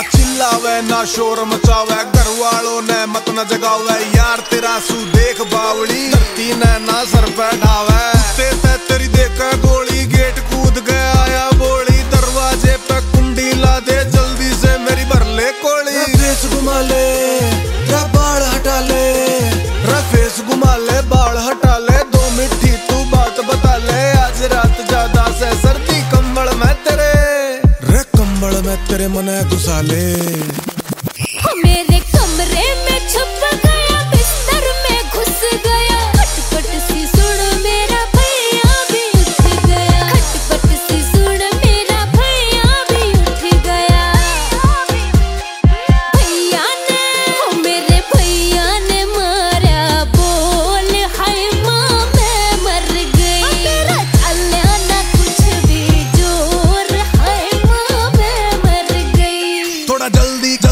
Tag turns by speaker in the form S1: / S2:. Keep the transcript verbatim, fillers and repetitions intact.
S1: चिल्लावे ना शोर मचावे, घर वालों ने मत न जगावे, यार तेरा सू देख बावड़ी धरती ने ना सर पे ढावे। ते तेरी देख गोली गेट कूद गया आया बोली, दरवाजे पे कुंडी ला दे जल्दी से मेरी भर ले कोली। फेस घुमा ले रे बाल हटा ले, रे फेस घुमा ले बाल हटा ले, दो मिठी तू बात बता ले, आज रात ज्यादा से सर्दी कंबल में तेरे, रे कंबल में तेरे मने घुसा ले।
S2: मेरे कमरे में छुप गया, बिस्तर में घुस गया, खटपट सी सुन मेरा भैया भी उठ गया, खटपट सी सुन मेरा भैया भी उठ गया। भैया ने ओ मेरे भैया ने मारा बोल, हाय माँ मैं मर गई, मेरा चलना ना कुछ भी जोर, हाय माँ मैं मर गई।
S1: थोड़ा जल्दी